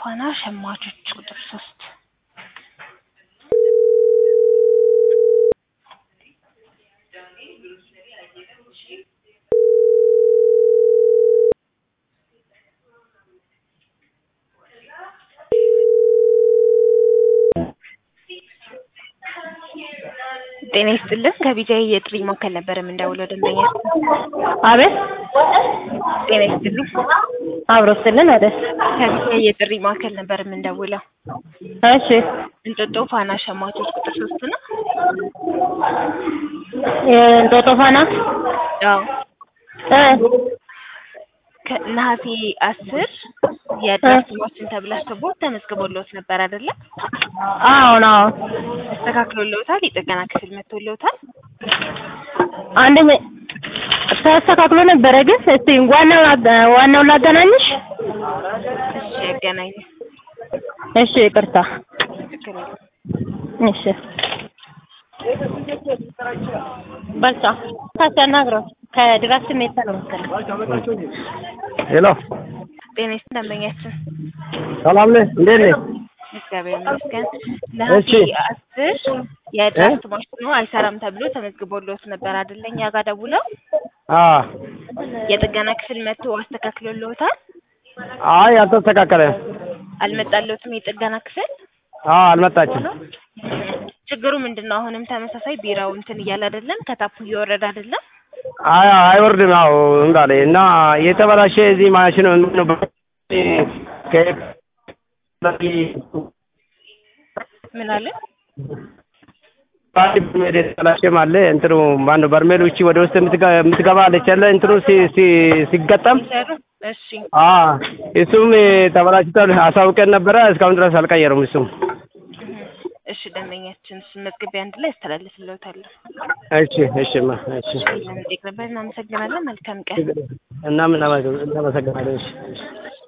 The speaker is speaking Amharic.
ፋና ሸማቾች ቁጥር 3 ጤና ይስጥልን ከቢጃይ የጥሪ ማዕከል ነበር የምንደውለው ደንበኛ አቤት ጤና ይስጥልን አብሮስልን አይደል ከቢጃይ የጥሪ ማዕከል ነበር የምንደውለው እሺ እንጦጦ ፋና ሸማቾች ቁጥር 3 ነው እንጦጦ ፋና ነሐሴ 10 የድራፍት ማሽን ተብላሽቶቦት ተመዝግቦልዎት ነበር አይደለ? አዎ ነው ተስተካክሎልዎታል? የጥገና ክፍል መጥቶልዎታል? አንደኛ ተስተካክሎ ነበረ ግን እስቲ ዋናው ላገናኝሽ እሺ ያገናኝ እሺ ይቅርታ እሺ በልታ ታናግረው ከድራፍት ሜታ ነው መሰለኝ ሄሎ ጤና ይስጥልን ደንበኛችን ሰላም ነህ እንዴት ነህ እግዚአብሔር ይመስገን ነሐሴ 10 የድራፍት ማሽኑ አይሰራም ተብሎ ተመዝግቦልዎት ነበር አይደል እኛ ጋር ደውለው የጥገና ክፍል መጥቶ አስተካክሎልዎታል አይ አልተስተካከለም አልመጣልዎትም የጥገና ክፍል አልመጣችም ችግሩ ምንድነው አሁንም ተመሳሳይ ቢራው እንትን እያለ አይደለም ከታፑ እየወረደ አይደለም አይወርድም አዎ እንዳለ እና የተበላሸ እዚህ ማሽኑ ነው ምን አለ የተበላሸ ማለት እንትኑ ማነው በርሜሉ እቺ ወደ ውስጥ የምትገባ አለች አይደል እንትኑ ሲገጠም እሺ እሱም ተበላሽቷል አሳውቀን ነበረ እስካሁን ድረስ አልቀየሩም እሱም እሺ ደንበኛችን መዝገቢያ አንድ ላይ አስተላልፍልዎታለሁ እሺማ እሺ እናመሰግናለን መልካም ቀን እና ምን እናመሰግናለን እሺ